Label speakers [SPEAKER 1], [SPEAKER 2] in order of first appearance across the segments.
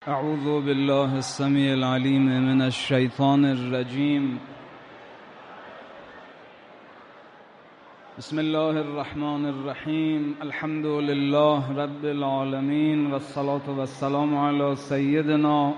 [SPEAKER 1] اعوذ بالله السمیع العلیم من الشیطان الرجیم. بسم الله الرحمن الرحیم. الحمد لله رب العالمین والصلاة والسلام علی سیدنا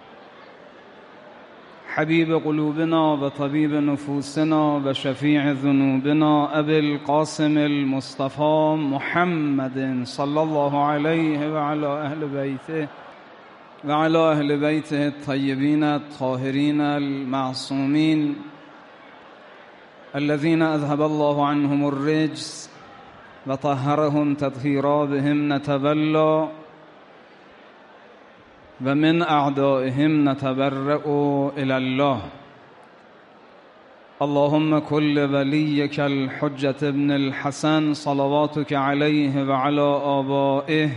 [SPEAKER 1] حبیب قلوبنا و طبیب نفوسنا و شفیع ذنوبنا ابی القاسم المصطفى محمد صلی الله علیه و علی اهل بیته و علی اهل بیته الطیبین الطاهرین المعصومین الذين اذهب الله عنهم الرجس و طهرهم تطهیرا بهم نتولى و من اعدائهم نتبرأ الى الله. اللهم كل وليك الحجة ابن الحسن صلواتك عليه وعلى آبائه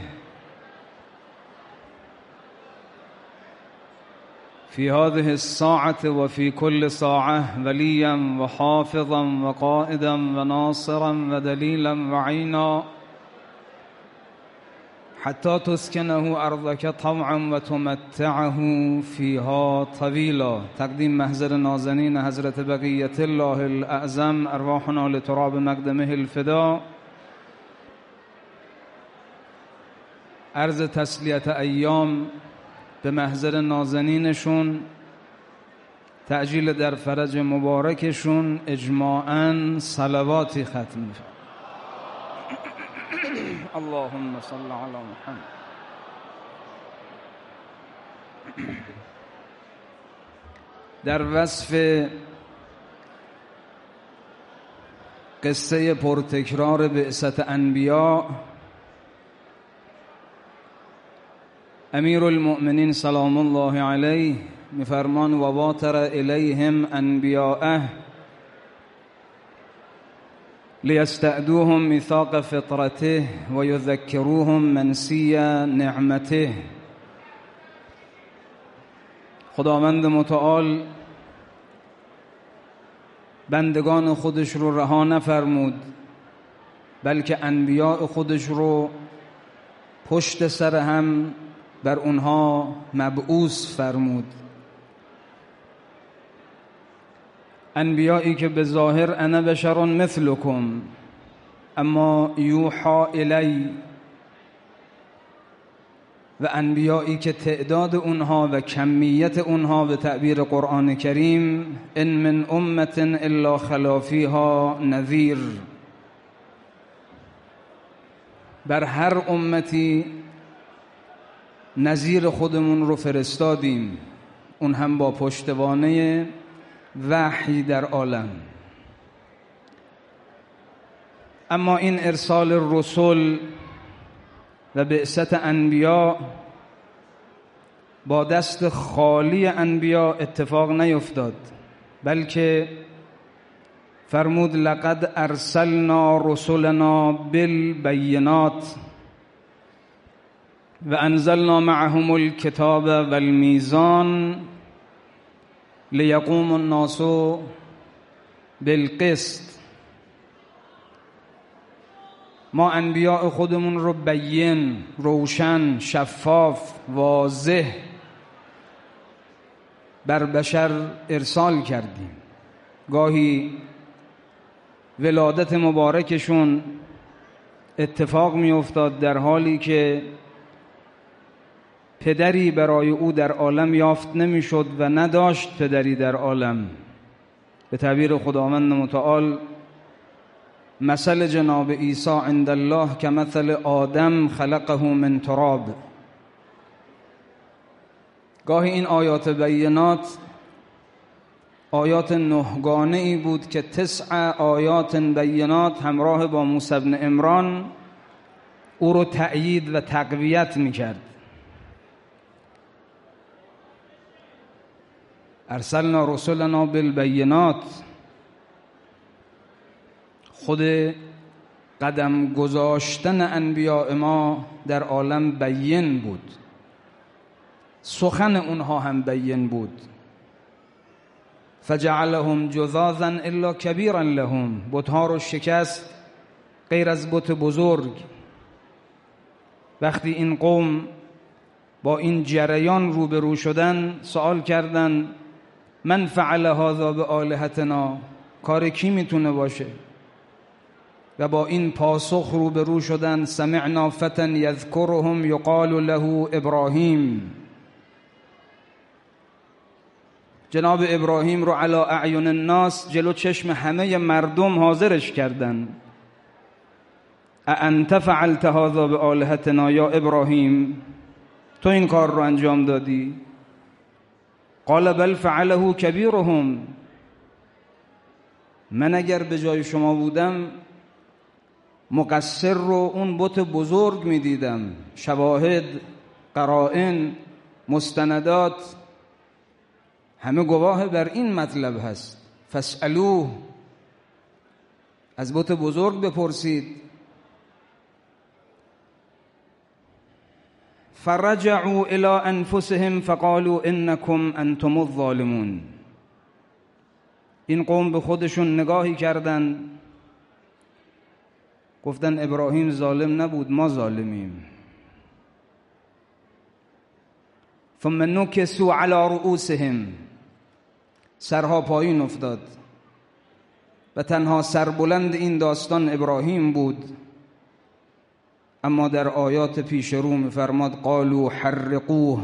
[SPEAKER 1] في هذه الساعة وفي كل ساعة وليا وحافظا وقائدا وناصرا ودليلا وعينا حتى تسكنه أرضك طوعا وتمتعه فيها طويلا. تقدیم محضر نازنین حضرت بقیة الله الأعظم، ارواحنا لتراب مقدمه الفدا. عرض تسلیت ایام به محضر نازنینشون، تعجیل در فرج مبارکشون، اجماعاً صلواتی ختم میشه. اللهم صل علی محمد. در وصف قصه پرتکرار بعثت انبیا، امیر المؤمنین سلام الله علیه میفرمان و واتر الیهم انبیاءه لیستعدوهم میثاق فطرته و یذکروهم منسی نعمته. خداوند متعال بندگان خودش رو رها نفرمود، بلکه انبیاء خودش رو پشت سر هم بر اونها مبعوث فرمود. انبیایی که به ظاهر انا بشر مثلکم اما یوحى الی، و انبیایی که تعداد اونها و کمیت اونها به تعبیر قرآن کریم ان من امة الا خلا فیها نذیر، بر هر امتی نظیر خودمون رو فرستادیم، اون هم با پشتوانه وحی در عالم. اما این ارسال رسول و بعثت انبیا با دست خالی انبیا اتفاق نیفتاد، بلکه فرمود لقد ارسلنا رسلنا بالبینات و انزلنا معهم الكتاب والمیزان لیقوم الناس بالقسط. ما انبیاء خودمون رو بین، روشن، شفاف، واضح بر بشر ارسال کردیم. گاهی ولادت مبارکشون اتفاق می افتاد در حالی که پدری برای او در عالم یافت نمیشد و نداشت پدری در عالم. به تعبیر خداوند متعال مثل جناب عیسی عند الله کمثل آدم خلقه من تراب. گاهی این آیات بینات آیات نهگانه ای بود که 9 آیات بینات همراه با موسی بن عمران او رو تأیید و تقویت میکرد. ارسلنا رسولنا بالبینات، خود قدم گذاشتن انبیاء ما در عالم بین بود، سخن اونها هم بین بود. فجعلهم جذاذا الا کبیرا لهم، بتها رو شکست غیر از بت بزرگ. وقتی این قوم با این جریان روبرو شدن سوال کردن من فعل هذا بآلهتنا، کار کی میتونه باشه؟ و با این پاسخ روبرو شدن سمعنا فتى یذکرهم یقال له ابراهیم، جناب ابراهیم رو علی اعین الناس جلو چشم همه مردم حاضرش کردن. اانت فعلت هذا بآلهتنا یا ابراهیم، تو این کار رو انجام دادی؟ قال بل فعله کبیرهم، من اگر به جای شما بودم مقصر رو اون بت بزرگ میدیدم. شواهد، قرائن، مستندات همه گواه بر این مطلب هست. فاسألوه، از بت بزرگ بپرسید. فرجعوا الى انفسهم فقالوا انکم انتم الظالمون. این قوم به خودشون نگاهی کردن، گفتن ابراهیم ظالم نبود، ما ظالمیم. ثم نکسوا علی رؤوسهم، سرها پایین افتاد و تنها سربلند این داستان ابراهیم بود. اما در آیات پیش رو می‌فرماد قالوا حرقوه،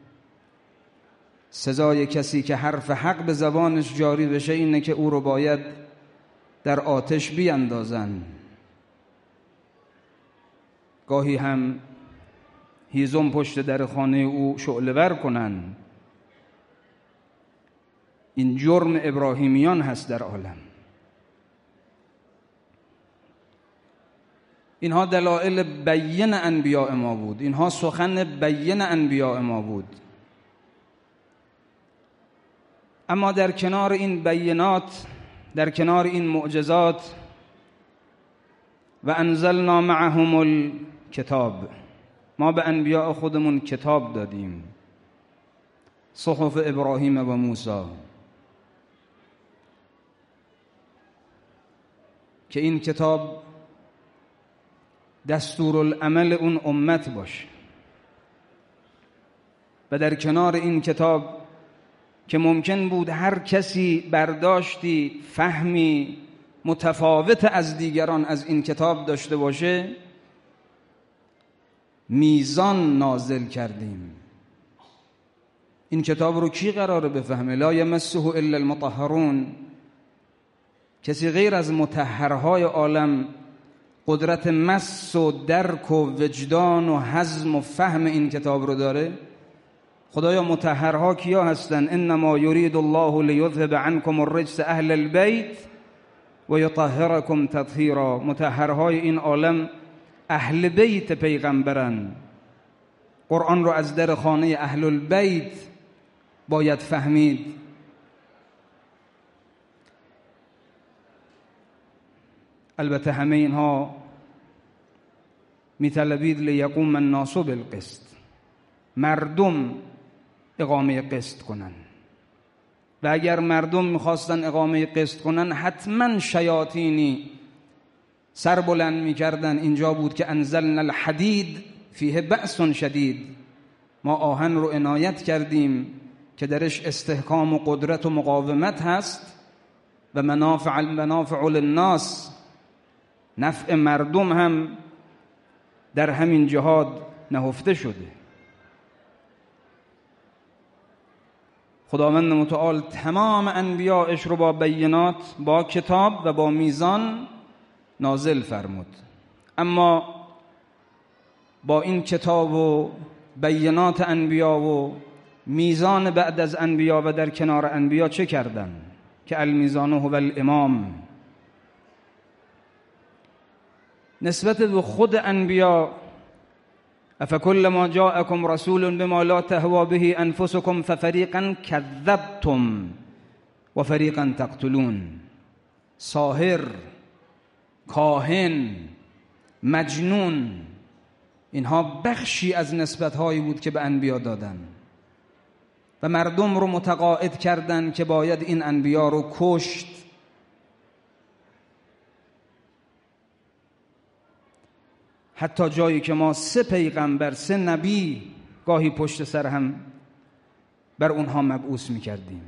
[SPEAKER 1] سزای کسی که حرف حق به زبانش جاری بشه اینه که او رو باید در آتش بیاندازن. گاهی هم هیزم پشت در خانه او شعله ور کنن. این جرم ابراهیمیان هست در عالم. اینها دلائل بین انبیاء ما بود، اینها سخن بین انبیاء ما بود. اما در کنار این بینات، در کنار این معجزات، و انزلنا معهم الکتاب، ما به انبیاء خودمون کتاب دادیم، صحف ابراهیم و موسی، که این کتاب دستورالعمل اون امت باشه. و در کنار این کتاب که ممکن بود هر کسی برداشتی، فهمی متفاوت از دیگران از این کتاب داشته باشه، میزان نازل کردیم. این کتاب رو کی قراره بفهمه؟ لا یمسه الا المطهرون، کسی غیر از مطهرهای عالم قدرت مس و درک و وجدان و هضم و فهم این کتاب رو داره؟ خدایا مطهرها کیا هستن؟ انما یرید الله لیذهب عنکم الرجس اهل البیت و یطهرکم تطهیرا. مطهرهای این عالم اهل بیت پیغمبرن. قرآن رو از در خانه اهل البیت باید فهمید. البته همه اینها میطلبید لیقوم الناس بالقسط، مردم اقامه قسط کنن. و اگر مردم میخواستن اقامه قسط کنن حتما شیاطینی سر بلند میکردن. اینجا بود که انزلنا الحدید فیه بأس شدید، ما آهن رو عنایت کردیم که درش استحکام و قدرت و مقاومت هست و منافع للناس، نفع مردم هم در همین جهاد نهفته شده. خداوند متعال تمام انبیاءش رو با بینات، با کتاب و با میزان نازل فرمود. اما با این کتاب و بینات انبیا و میزان بعد از انبیا و در کنار انبیا چه کردن؟ که المیزان هو الامام. نسبت به خود انبیا، افکلما جاءکم رسول بما لا تهوی به انفسکم ففریقا کذبتم و فریقا تقتلون. ساحر، کاهن، مجنون، اینها بخشی از نسبت‌هایی بود که به انبیا دادن و مردم رو متقاعد کردن که باید این انبیا رو کشت. حتی جایی که ما 3 پیغمبر، 3 نبی گاهی پشت سر هم بر اونها مبعوث میکردیم.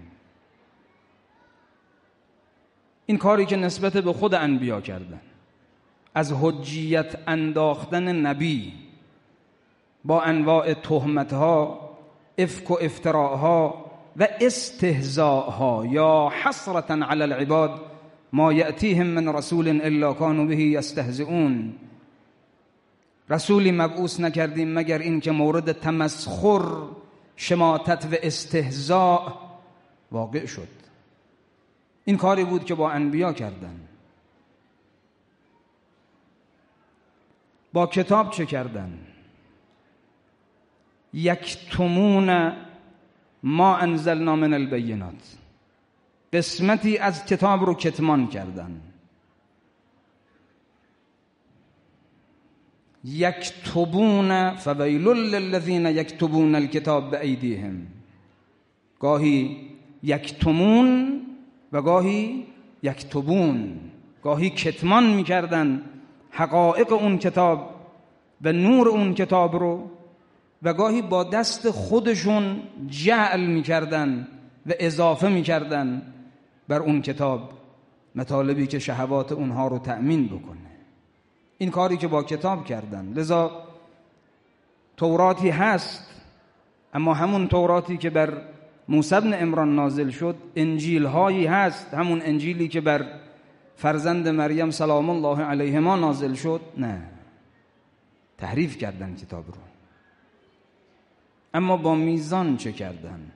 [SPEAKER 1] این کاری که نسبت به خود انبیا کردن، از حجیت انداختن نبی با انواع تهمتها، افک و افتراءها و استهزاءها، یا حسرة علی العباد ما یأتیهم من رسول الا کانوا به یستهزئون. رسولی مبعوث نکردیم مگر این که مورد تمسخر، شماتت و استهزاء واقع شد. این کاری بود که با انبیا کردن. با کتاب چه کردن؟ یکتمون ما انزلنا من البینات، قسمتی از کتاب رو کتمان کردن. یکتبون فویل للذین یکتبون الکتاب بایدیهم، گاهی یکتمون و گاهی یکتبون، گاهی کتمان میکردن حقایق اون کتاب و نور اون کتاب رو، و گاهی با دست خودشون جعل میکردن و اضافه میکردن بر اون کتاب مطالبی که شهوات اونها رو تأمین بکنه. این کاری که با کتاب کردن. لذا توراتی هست، اما همون توراتی که بر موسی بن عمران نازل شد، انجیل هایی هست، همون انجیلی که بر فرزند مریم سلام الله علیهما نازل شد، نه، تحریف کردن کتاب رو. اما با میزان چه کردن؟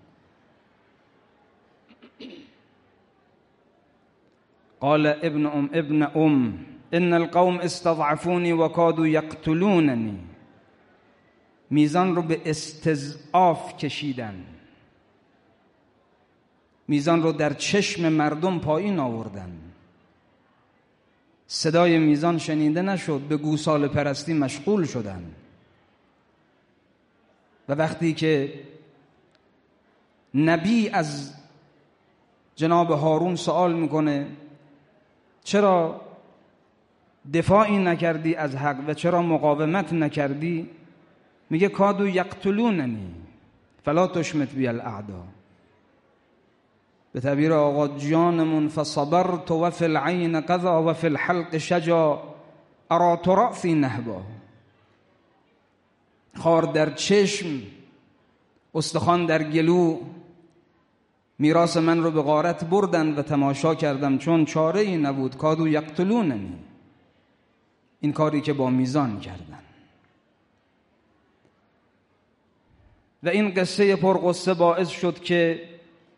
[SPEAKER 1] قال ابن ام ان القوم استضعفوني وكادوا يقتلونني. میزان رو به استضعاف کشیدن، میزان رو در چشم مردم پایین آوردن. صدای میزان شنیده نشد، به گوساله پرستی مشغول شدن. و وقتی که نبی از جناب هارون سوال میکنه چرا دفاعی نکردی از حق و چرا مقاومت نکردی، میگه کادو یقتلوننی فلا تشمت بی الاعدا. به تعبیر آقا جانمون فصبرت و فی العین قضا و فی الحلق شجا ارا ترافی نهبا. خار در چشم، استخوان در گلو، میراث من رو به غارت بردن و تماشا کردم چون چاره ای نبود. کادو یقتلوننی، این کاری که با میزان کردن. و این قصه پرقصه باعث شد که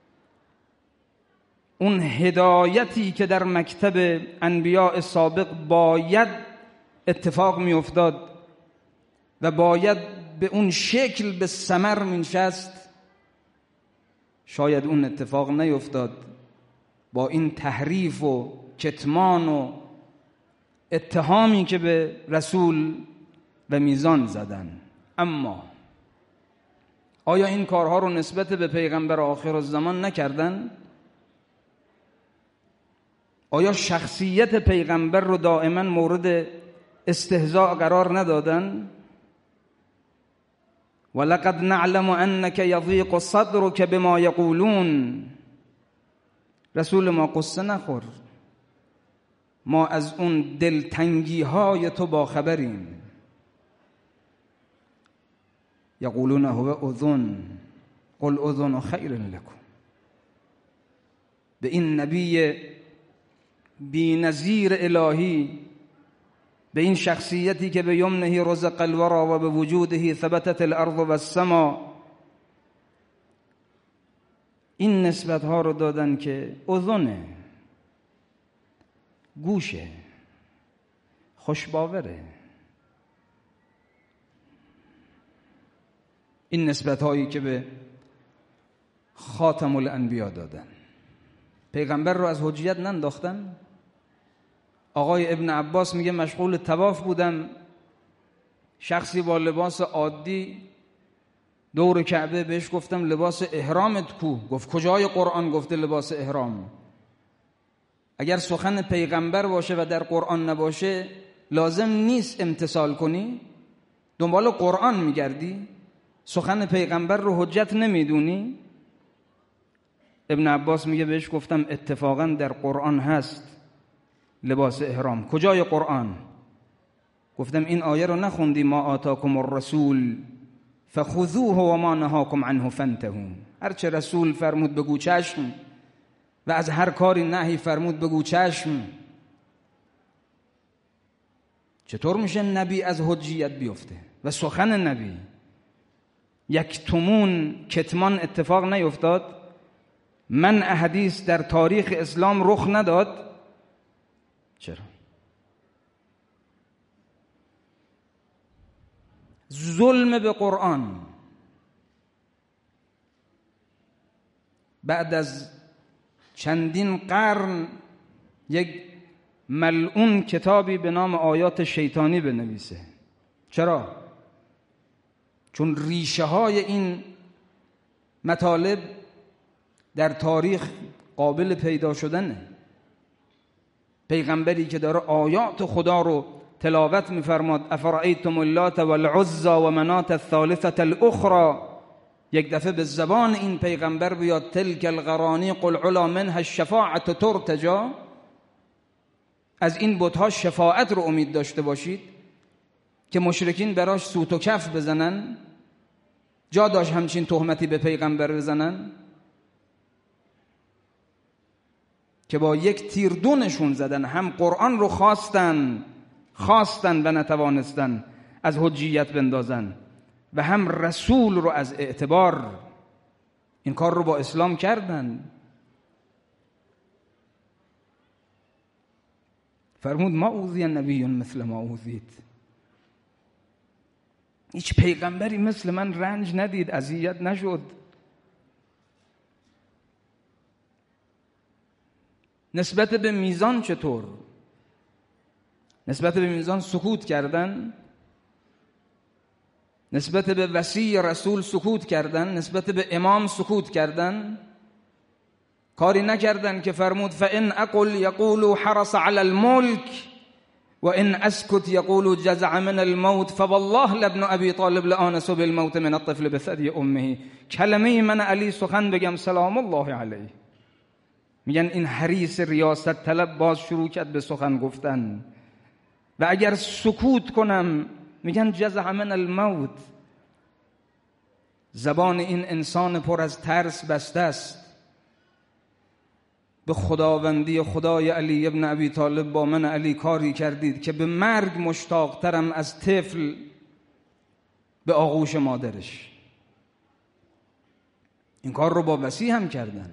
[SPEAKER 1] اون هدایتی که در مکتب انبیاء سابق باید اتفاق می افتاد و باید به اون شکل به ثمر می نشست، شاید اون اتفاق نیفتاد. با این تحریف و کتمان و اتهامی که به رسول و میزان زدن. اما آیا این کارها رو نسبت به پیغمبر آخر الزمان نکردن؟ آیا شخصیت پیغمبر رو دائما مورد استهزاء قرار ندادن؟ ولقد نعلم انك يضيق صدرك بما يقولون. رسول ما قصه نخور، ما از اون دلتنگی های تو با خبریم. یقولون هو اذن قل اذن خیر لكم. به این نبی بی نظیر الهی، به این شخصیتی که به یمنه رزق الورا و به وجوده ثبتت الارض و السما، این نسبت ها رو دادن که اذنه، گوشه، خوشباوره. این نسبت هایی که به خاتم الانبیا دادن. پیغمبر رو از حجیت ننداختن. آقای ابن عباس میگه مشغول طواف بودم، شخصی با لباس عادی دور کعبه، بهش گفتم لباس احرامت کو؟ گفت کجای قرآن گفته لباس احرام؟ اگر سخن پیغمبر باشه و در قرآن نباشه لازم نیست امتثال کنی؟ دنبال قرآن میگردی؟ سخن پیغمبر رو حجت نمیدونی؟ ابن عباس میگه بهش گفتم اتفاقا در قرآن هست لباس احرام. کجای قرآن؟ گفتم این آیه رو نخوندی ما آتاکم الرسول فخذوه و ما نهاکم عنه فانتهوا. هر چه رسول فرمود بگو چشم و از هر کاری نهی فرمود بگو چشم. چطور میشه نبی از حجیت بیفته و سخن نبی؟ یکتمون کتمان اتفاق نیفتاد؟ من احادیث در تاریخ اسلام رخ نداد؟ چرا؟ ظلم به قرآن. بعد از چندین قرن یک ملعون کتابی به نام آیات شیطانی بنویسه. چرا؟ چون ریشه های این مطالب در تاریخ قابل پیدا شدنه. پیغمبری که داره آیات خدا رو تلاوت می‌فرماد افرأیتم اللات والعزی و منات الثالثة الاخرى، یک دفعه به زبان این پیغمبر بیاد تلک القرانی قل علا منها الشفاعة ترتجا، از این بت‌ها شفاعت رو امید داشته باشید که مشرکین براش سوت و کف بزنن. جا داشت همچین تهمتی به پیغمبر بزنن که با یک تیر دونشون زدن. هم قرآن رو خواستن و نتوانستن از حجیت بندازن و هم رسول رو از اعتبار. این کار رو با اسلام کردن. فرمود ما اوذی نبی مثل ما اوذیت. هیچ پیغمبری مثل من رنج ندید، اذیت نشد. نسبت به میزان چطور؟ نسبت به میزان سکوت کردن، نسبت به وصی رسول سکوت کردن، نسبت به امام سکوت کردن. کاری نکردن که فرمود فإن أقل يقول حرص على الملك وإن أسكت يقول جزع من الموت فوالله لابن أبي طالب لآنس بالموت من الطفل بثدي أمه. کلمه من علی سخن بگم سلام الله علیه. میگن این حریص ریاست طلب باز شروع کرد به سخن گفتن و اگر سکوت کنم میگن جزع من الموت. زبان این انسان پر از ترس بسته است. به خداوندی خدای علی ابن ابی طالب با من علی کاری کردید که به مرگ مشتاقترم از طفل به آغوش مادرش. این کار رو با وصی هم کردن.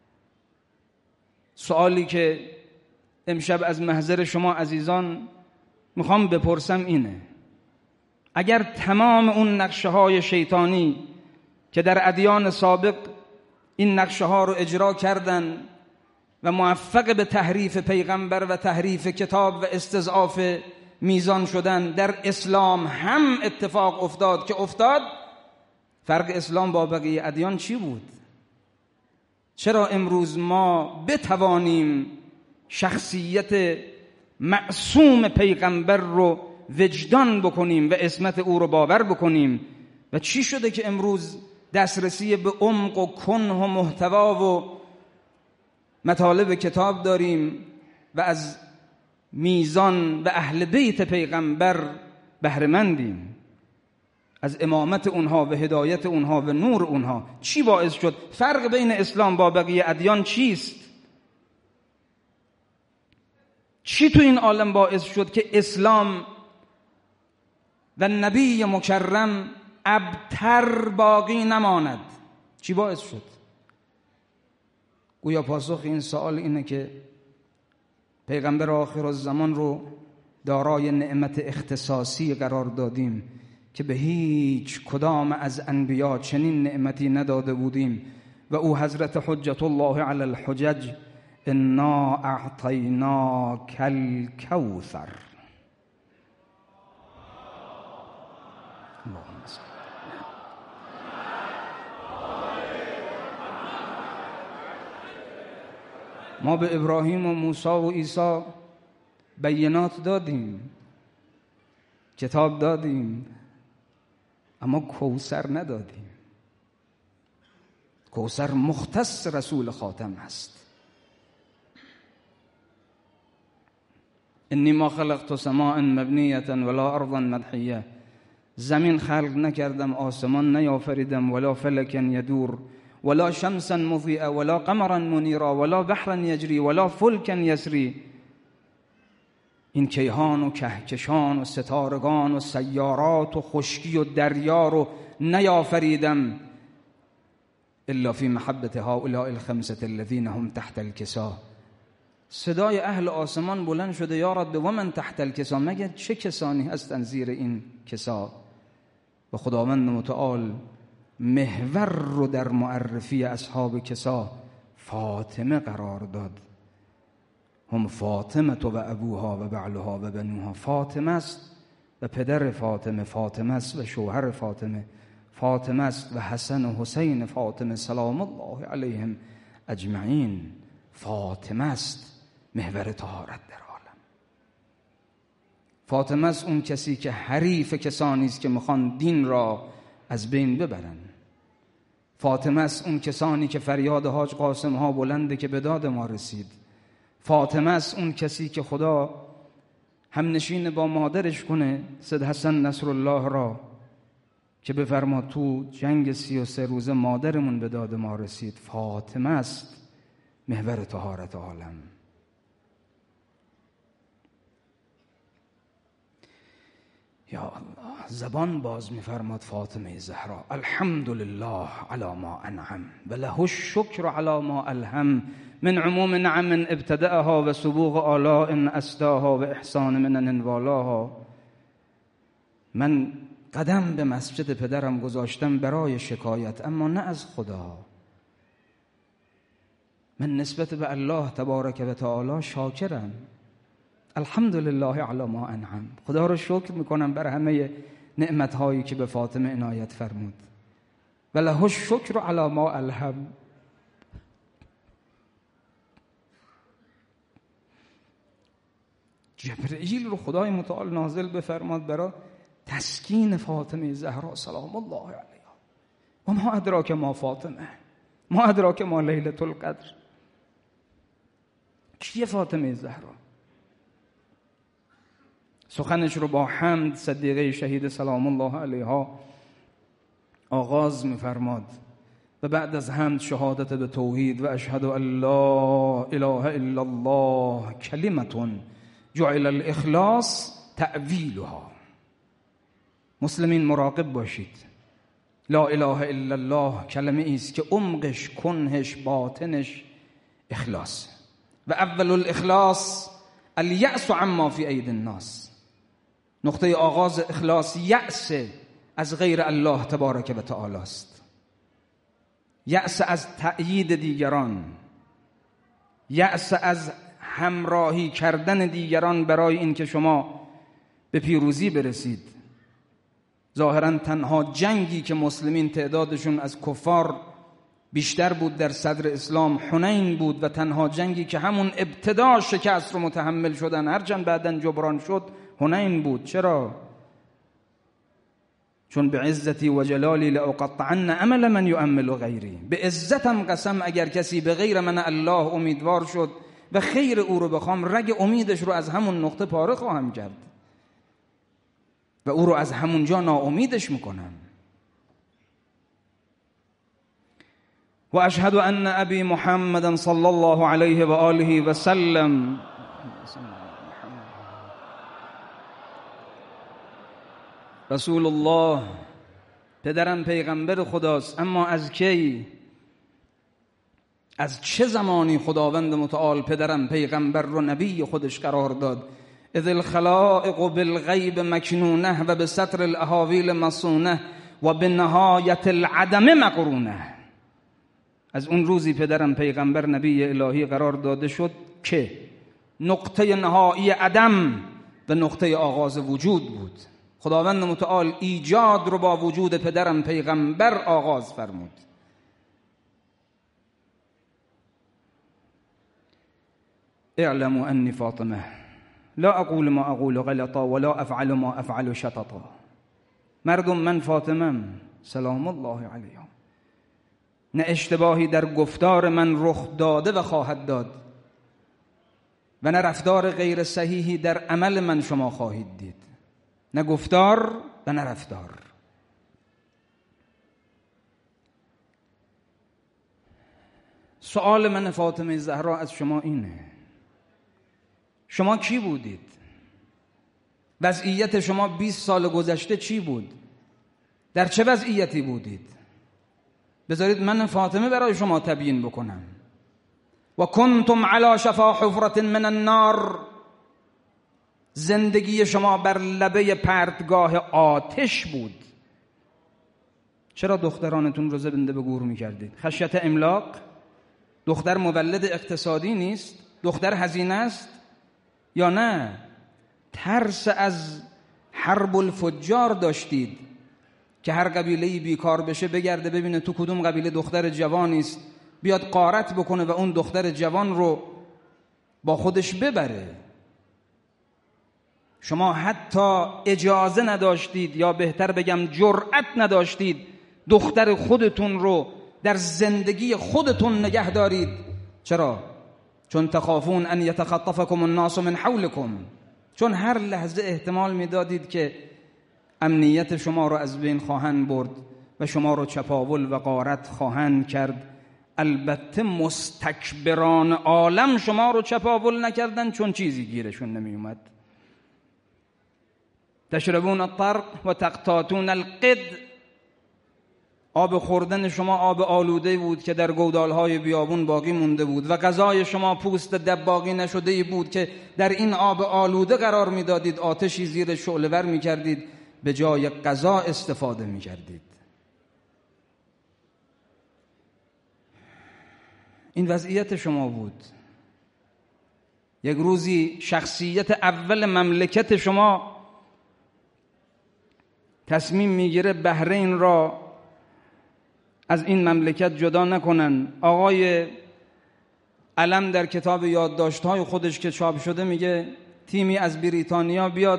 [SPEAKER 1] سوالی که امشب از محضر شما عزیزان میخوام بپرسم اینه: اگر تمام اون نقشه های شیطانی که در ادیان سابق این نقشه ها رو اجرا کردن و موفق به تحریف پیغمبر و تحریف کتاب و استضعاف میزان شدن، در اسلام هم اتفاق افتاد که افتاد، فرق اسلام با بقیه ادیان چی بود؟ چرا امروز ما بتوانیم شخصیت معصوم پیغمبر رو وجدان بکنیم و عصمت او رو باور بکنیم؟ و چی شده که امروز دسترسی به عمق و کنه و محتوا و مطالب کتاب داریم و از میزان و اهل بیت پیغمبر بهره مندیم، از امامت اونها و هدایت اونها و نور اونها؟ چی باعث شد؟ فرق بین اسلام با بقیه ادیان چیست؟ چی تو این عالم باعث شد که اسلام و نبی مکرم ابتر باقی نماند؟ چی باعث شد؟ گویا پاسخ این سوال اینه که پیغمبر آخر الزمان رو دارای نعمت اختصاصی قرار دادیم که به هیچ کدام از انبیا چنین نعمتی نداده بودیم و او حضرت حجت الله علی الحجج انا اعطیناک الکوثر. ما به ابراهیم و موسی و عیسی بینات دادیم، کتاب دادیم، اما کوثر ندادیم. کوثر مختص رسول خاتم است. انی ما خلقت سماء مبنیة ولا ارضا مدحیه. زمین خلق نکردم، آسمان نیافریدم، ولا فلک یدور، ولا شمسا مضیئه، ولا قمرا منیرا، ولا بحرا یجری، ولا فلکا یسری. این کیهان و کهکشان و ستارگان و سیارات و خشکی و دریا رو نیافریدم الا فی محبت هؤلاء الخمسة الذین هم تحت الکسا. صدای اهل آسمان بلند شده یا رب و من تحت الکسا، مگر چه کسانی هستند زیر این کسا؟ و خداوند متعال محور رو در معرفی اصحاب کسا فاطمه قرار داد. هم فاطمه و ابوها و بعلها و بنوها. فاطمه است و پدر فاطمه، فاطمه است و شوهر فاطمه، فاطمه است و حسن و حسین فاطمه سلام الله علیهم اجمعین. فاطمه است محور طهارت در عالم. فاطمه است اون کسی که حریف کسانی است که میخوان دین را از بین ببرن. فاطمه است اون کسانی که فریاد حاج قاسم ها بلنده که به داد ما رسید. فاطمه است اون کسی که خدا همنشین با مادرش کنه سید حسن نصرالله را که بفرما تو جنگ 33 روزه مادرمون به داد ما رسید. فاطمه است محور طهارت عالم. یا الله، زبان باز می‌فرماد فاطمه زهرا الحمدلله علی ما انعم و له الشکر علی ما الهم من عموم نعم ابتدأها و سبوغ آلاء اسداها و احسان منن والاها. من قدم به مسجد پدرم گذاشتم برای شکایت، اما نه از خدا. من نسبت به الله تبارک و تعالی شاکرم. الحمدلله علی ما انعم. خدا رو شکر میکنم بر همه نعمتهایی که به فاطمه عنایت فرمود. و له الشکر علی ما الهم. جبرئیل رو خدای متعال نازل بفرماد برای تسکین فاطمه زهرا سلام الله علیها. و ما ادراک ما فاطمه، ما ادراک ما لیلة القدر. کیه فاطمه زهرا؟ سخنش رو با حمد صدیقه شهید سلام الله علیها آغاز می‌فرماد و بعد از حمد شهادت به توحید و اشهد ان لا اله الا الله کلمة جعل الاخلاص تأویلها. مسلمین مراقب باشید. لا اله الا الله کلمه ایست که عمقش، کنهش، باطنش اخلاص. و اول الاخلاص الیأس عما فی ایدی الناس. نقطه آغاز اخلاص یأس از غیر الله تبارک و تعالی است. یأس از تأیید دیگران، یأس از همراهی کردن دیگران برای اینکه شما به پیروزی برسید. ظاهراً تنها جنگی که مسلمین تعدادشون از کفار بیشتر بود در صدر اسلام حنین بود و تنها جنگی که همون ابتدا شکست رو متحمل شدن، هرچند بعداً جبران شد، حنین بود. چرا؟ چون به عزتی و جلالی لأقطعن عمل من یؤمل غیری. به عزتم قسم اگر کسی به غیر من الله امیدوار شد و خیر او رو بخوام، رگ امیدش رو از همون نقطه پاره خواهم کرد و او رو از همونجا ناامیدش میکنم. و اشهد ان ابی محمد صلی الله علیه و آله و سلم رسول الله. پدرم پیغمبر خداست، اما از کی، از چه زمانی خداوند متعال پدرم پیغمبر رو نبی خودش قرار داد؟ اذ الخلائق بالغیب مکنونه و به ستر الاحاویل مصونه و به نهایت العدم مقرونه. از اون روزی پدرم پیغمبر نبی الهی قرار داده شد که نقطه نهایی عدم و نقطه آغاز وجود بود. خداوند متعال ایجاد رو با وجود پدرم پیغمبر آغاز فرمود. اعلموا انی فاطمه لا اقول ما اقول غلطا ولا افعل ما افعل شططا. مردم من فاطمه‌ام سلام الله علیها. نه اشتباهی در گفتار من رخ داده و خواهد داد و نه رفتار غیر صحیحی در عمل من شما خواهید دید. نه گفتار و نه رفتار. سؤال من فاطمه زهرا از شما اینه: شما کی بودید؟ وضعیت شما 20 سال گذشته چی بود؟ در چه وضعیتی بودید؟ بذارید من فاطمه برای شما تبیین بکنم. و کنتم علی شفا حفرة من النار. زندگی شما بر لبه پرتگاه آتش بود. چرا دخترانتون رو زنده به گور می‌کردید؟ خشیت املاق؟ دختر مولد اقتصادی نیست؟ دختر هزینه است؟ یا نه ترس از حرب الفجار داشتید که هر قبیله‌ای بیکار بشه بگرده ببینه تو کدوم قبیله دختر جوانی است، بیاد غارت بکنه و اون دختر جوان رو با خودش ببره. شما حتی اجازه نداشتید، یا بهتر بگم جرأت نداشتید، دختر خودتون رو در زندگی خودتون نگه دارید. چرا؟ چون تخافون ان یتخطفکم الناس من حولکم. چون هر لحظه احتمال میدادید که امنیت شما رو از بین خواهند برد و شما رو چپاول و غارت خواهند کرد. البته مستکبران عالم شما رو چپاول نکردن، چون چیزی گیرشون نمی اومد. تشربون الطرق و تقطاتون القد. آب خوردن شما آب آلوده بود که در گودالهای بیابون باقی مونده بود و غذای شما پوست دباغی نشده بود که در این آب آلوده قرار میدادید، آتشی زیر شعله ور میکردید، به جای غذا استفاده میکردید. این وضعیت شما بود. یک روزی شخصیت اول مملکت شما تصمیم میگیره بحرین را از این مملکت جدا نکنن. آقای علم در کتاب یادداشت‌های خودش که چاپ شده میگه تیمی از بریتانیا بیاد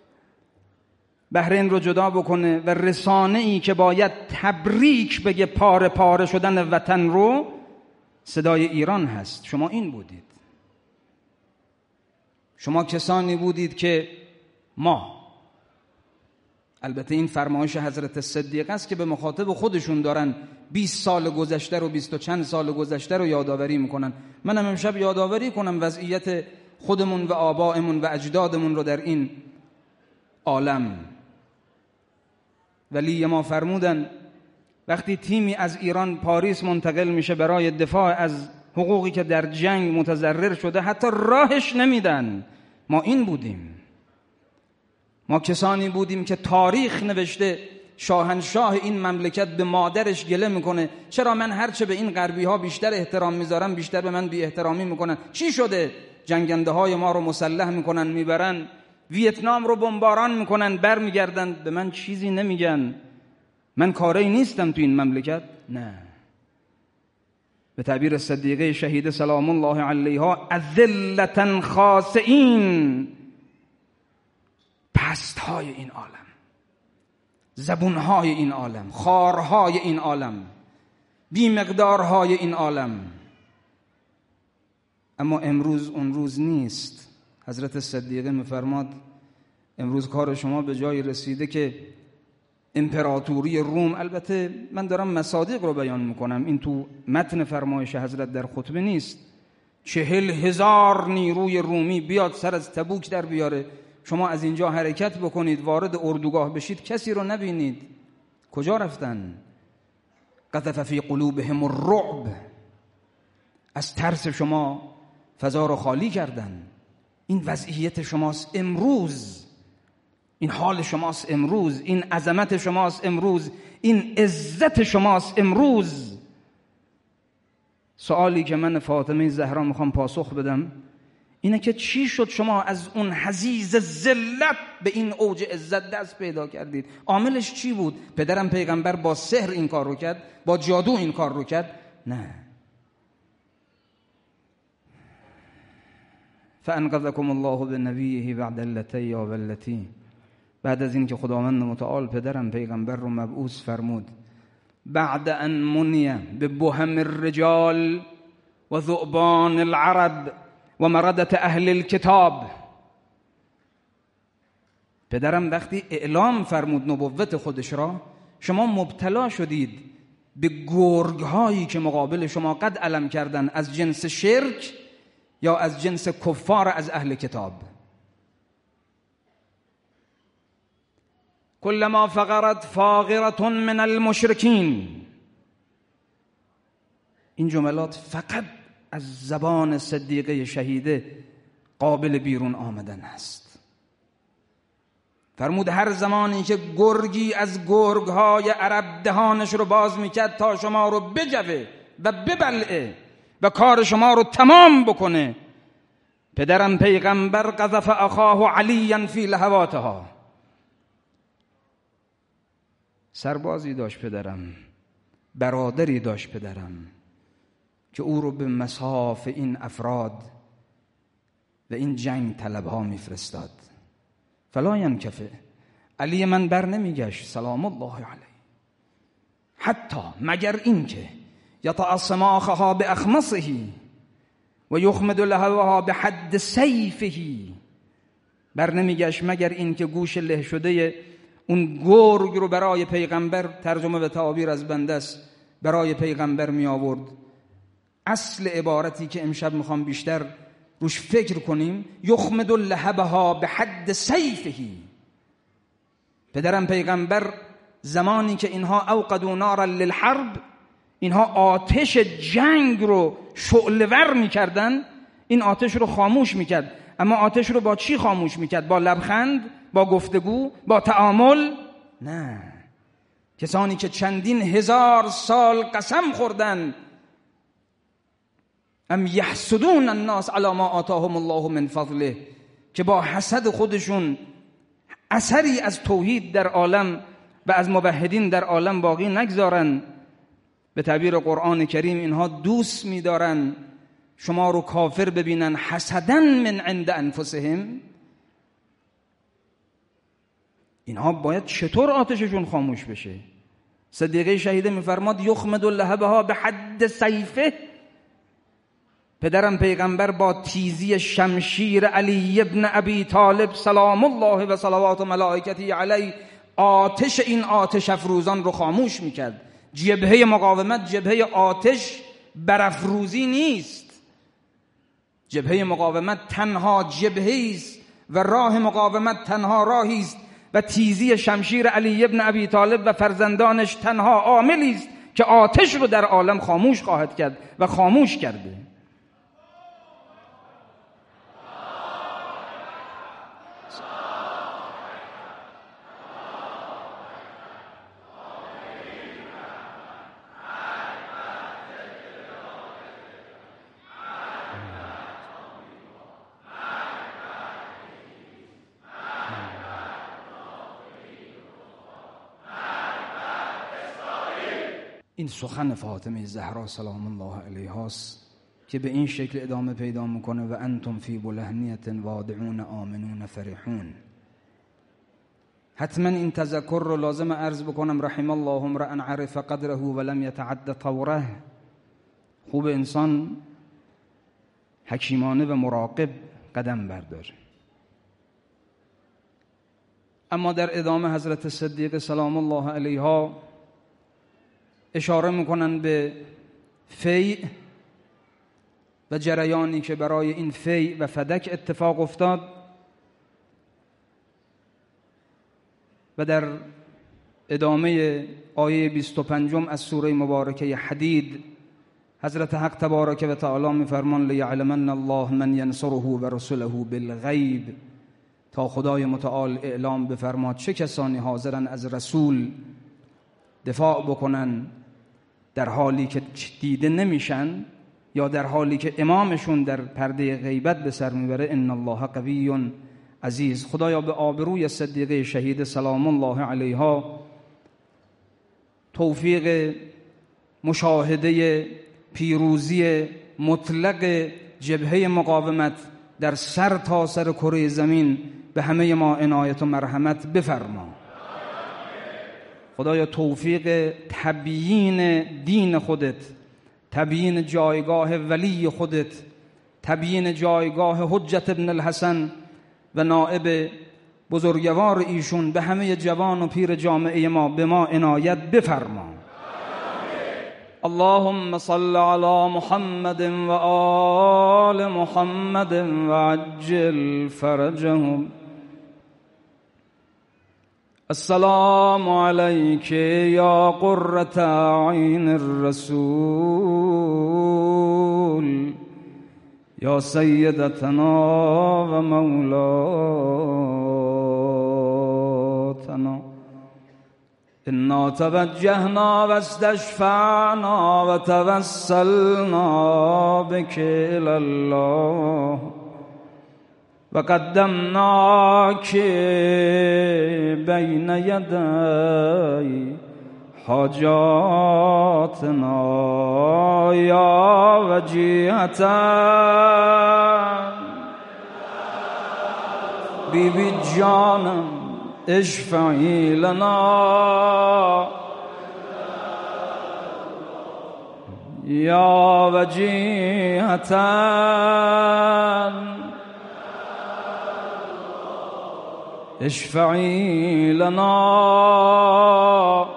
[SPEAKER 1] بحرین رو جدا بکنه و رسانه‌ای که باید تبریک بگه پاره پاره شدن وطن رو، صدای ایران هست. شما این بودید. شما کسانی بودید که ما، البته این فرمایش حضرت صدیقه است که به مخاطب خودشون دارن 20 سال گذشته رو 20 و چند سال گذشته رو یادآوری میکنن. منم امشب یادآوری کنم وضعیت خودمون و آبائمون و اجدادمون رو در این عالم. ولی ما فرمودن وقتی تیمی از ایران پاریس منتقل میشه برای دفاع از حقوقی که در جنگ متضرر شده، حتی راهش نمیدن. ما این بودیم. ما کسانی بودیم که تاریخ نوشته شاهنشاه این مملکت به مادرش گله میکنه چرا من هرچه به این غربی ها بیشتر احترام میذارم بیشتر به من بی احترامی میکنن. چی شده؟ جنگنده های ما رو مسلح میکنن، میبرن ویتنام رو بمباران میکنن، برمیگردن به من چیزی نمیگن. من کاری نیستم تو این مملکت؟ نه. به تعبیر صدیقه شهیده سلام الله علیها، اذلة خاسئین، پستهای این عالم، زبونهای این عالم، خارهای این عالم، بیمقدارهای این عالم. اما امروز اون روز نیست. حضرت صدیقه میفرماد امروز کار شما به جای رسیده که امپراتوری روم، البته من دارم مصادیق رو بیان میکنم، این تو متن فرمایش حضرت در خطبه نیست، 40,000 نیروی رومی بیاد سر از تبوک در بیاره، شما از اینجا حرکت بکنید وارد اردوگاه بشید، کسی رو نبینید. کجا رفتن؟ قذف فی قلوبهم الرعب. از ترس شما فضا رو خالی کردن. این وضعیت شماست امروز، این حال شماست امروز، این عظمت شماست امروز، این عزت شماست امروز. سوالی که من فاطمه زهرا میخوام پاسخ بدم اینه که چی شد شما از اون حضیض ذلت به این اوج عزت دست پیدا کردید؟ عاملش چی بود؟ پدرم پیغمبر با سحر این کار رو کرد؟ با جادو این کار رو کرد؟ نه. فانقذکم الله بنبیه بعد اللتی یا والتی. بعد از این که خداوند متعال پدرم پیغمبر رو مبعوث فرمود، بعد ان منی به بهم الرجال و ذؤبان العرب و مردت اهل الكتاب، پدرم وقتی اعلام فرمود نبوت خودش را، شما مبتلا شدید به گرگ هایی که مقابل شما قد علم کردن از جنس شرک یا از جنس کفار از اهل کتاب. کلما فقرت فاقرة من المشرکین، این جملات فقط از زبان صدیقه شهیده قابل بیرون آمدن است. فرمود هر زمانی که گرگی از گرگهای عرب دهانش رو باز میکرد تا شما رو بجوه و ببلعه و کار شما رو تمام بکنه، پدرم پیغمبر قذف اخاه علیا فی لهواتها. سربازی داشت پدرم، برادری داشت پدرم که او رو به مصاف این افراد و این جنگ طلبها میفرستاد. فلا ینکفه، علی من بر نمیگشت سلام الله علیه، حتی مگر این که یطع صماخها باخمصه و یخمد لهوها به حد سیفه، بر نمیگشت مگر این که گوش له شده اون گرگ رو برای پیغمبر، ترجمه به تعابیر از بنده است، برای پیغمبر می آورد. اصل عبارتی که امشب میخوام بیشتر روش فکر کنیم، یخمد لهبها به حد سیفه. پدرم پیغمبر زمانی که اینها اوقدوا نارا للحرب، اینها آتش جنگ رو شعله‌ور میکردن، این آتش رو خاموش میکرد. اما آتش رو با چی خاموش میکرد؟ با لبخند؟ با گفتگو؟ با تعامل؟ نه. کسانی که چندین هزار سال قسم خوردن ام یحسدون الناس علی ما آتاهم الله من فضله، که با حسد خودشون اثری از توحید در عالم و از موحدین در عالم باقی نگذارن، به تعبیر قرآن کریم اینها دوست می‌دارن شما رو کافر ببینن، حسدن من عند انفسهم. اینها باید چطور آتششون خاموش بشه؟ صدیقه شهیده می‌فرماد یخمد لهبها به حد سیفه. پدرم پیغمبر با تیزی شمشیر علی ابن ابی طالب سلام الله و صلوات ملائکته علیه آتش این آتش افروزان رو خاموش میکرد. جبهه مقاومت جبهه آتش برافروزی نیست. جبهه مقاومت تنها جبهه است و راه مقاومت تنها راهی است و تیزی شمشیر علی ابن ابی طالب و فرزندانش تنها عاملی است که آتش رو در عالم خاموش خواهد کرد و خاموش کرده. این سخن فاطمه زهرا سلام الله علیها است که به این شکل ادامه پیدا میکنه و انتم فی بلهنیة وادعون آمنون فرحون. حتما این تذکر رو لازم عرض بکنم، رحم الله امرأ عرف قدره ولم یتعد طوره. خوب انسان حکیمانه و مراقب قدم برداره. اما در ادامه حضرت صدیقه سلام الله علیها اشاره میکنن به فیء و جریانی که برای این فیء و فدک اتفاق افتاد و در ادامه آیه 25 از سوره مبارکه حدید حضرت حق تبارک و تعالی میفرمان لیعلمن الله من ینصره و رسله بالغیب، تا خدای متعال اعلام بفرماد چه کسانی حاضرن از رسول دفاع بکنن در حالی که دیده نمیشن یا در حالی که امامشون در پرده غیبت به سر میبره. ان الله قوی عزیز. خدایا به آبروی صدیقه شهید سلام الله علیها توفیق مشاهده پیروزی مطلق جبهه مقاومت در سر تا سر کره زمین به همه ما عنایت و مرحمت بفرما. خدایا توفیق تبیین دین خودت، تبیین جایگاه ولی خودت، تبیین جایگاه حجت ابن الحسن و نائب بزرگوار ایشون به همه جوان و پیر جامعه ما به ما عنایت بفرما. اللهم صل علی محمد و آل محمد و عجل فرجهم. السلام علیک یا قرة عین الرسول یا سیدتنا و مولاتنا. انا توجهنا و استشفعنا و توسلنا بك الی الله و قدمناک بین یدی حاجاتنا یا وجیهتا. بی بی جانم اشفعی لنا یا وجیهتا اشفعی لنا.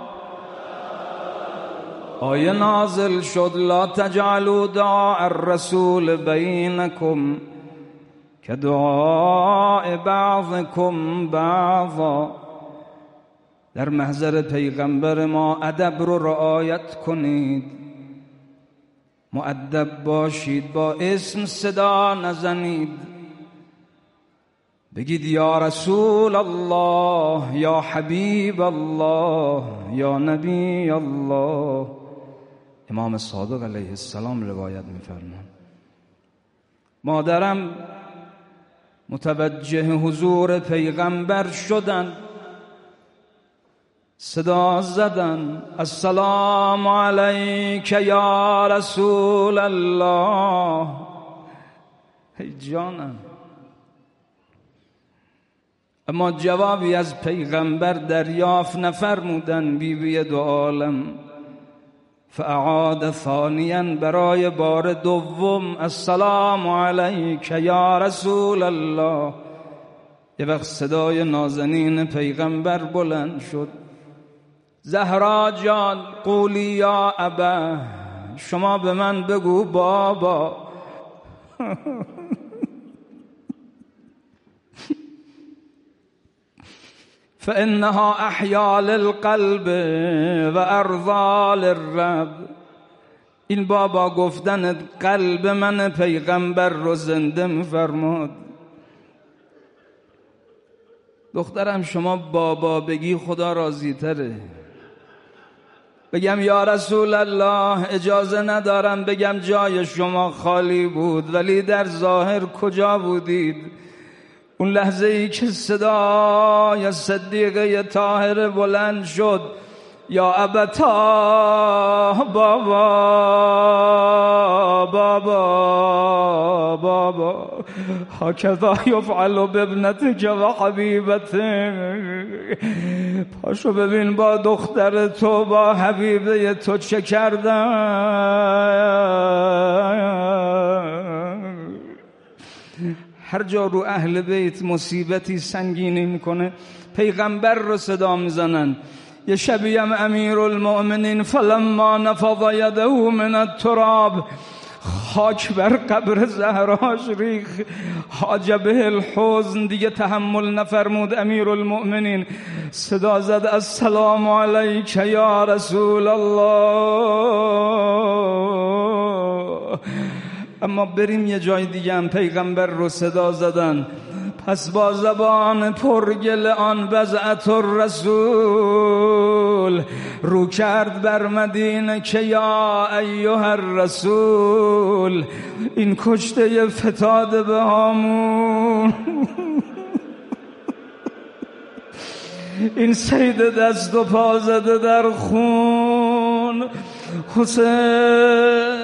[SPEAKER 1] آیه نازل شد لا تجعلوا دعاء الرسول بینکم کدعاء بعضکم بعضا. در محضر پیغمبر ما ادب رو رعایت کنید، مؤدب باشید، با اسم صدا نزنید، بگید یا رسول الله، یا حبیب الله، یا نبی الله. امام صادق علیه السلام روایت می‌فرمایند مادرم متوجه حضور پیغمبر شدن، صدا زدن السلام علیک یا رسول الله. ای جانم، اما جوابی از پیغمبر دریافت نفرمودن. بیبی دو عالم فاعاد ثانیا، برای بار دوم السلام علیک یا رسول الله. یه وقت صدای نازنین پیغمبر بلند شد زهرا جان قولی یا ابا، شما به من بگو بابا. فإنها احیا للقلب و ارضا للرب. این بابا گفتن قلب من پیغمبر رو زنده می‌فرماد. دخترم شما بابا بگی خدا راضی تره. بگم یا رسول الله اجازه ندارم بگم جای شما خالی بود، ولی در ظاهر کجا بودید؟ اون لحظه ای که صدای صدیقه طاهره بلند شد یا ابتا، بابا بابا بابا، هکذا یفعل بابنتک و حبیبتک. پاشو ببین با دختر تو، با حبیبه تو چه کردن. هر جا رو اهل بیت مصیبتی سنگینی میکنه پیغمبر رو صدا میزنن. یه شبیم امیر المؤمنین فلما نفض یده من التراب، خاک بر قبر زهراش ریخ، حاجبه الحزن، دیگه تحمل نفرمود امیر المؤمنین، صدا زد السلام علیک یا رسول الله. اما بریم یه جای دیگه هم پیغمبر رو صدا زدن. پس با زبان پرگل آن بضعت الرسول رو کرد بر مدینه که یا ایها الرسول، این کشته فتاده به هامون، این سید دست و پا زده در خون، حسین